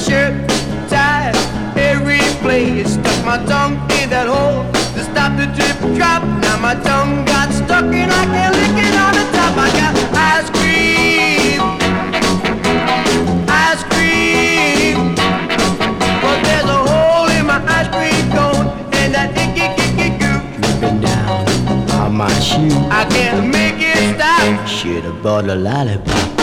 shirt, tie, every place. Stuck my tongue in that hole to stop the drip drop. Now my tongue got stuck and I can't lick it on the top. I got ice cream, ice cream. But there's a hole in my ice cream cone and that icky goo dripping down on my shoe. I can't make it stop. Should have bought a lollipop.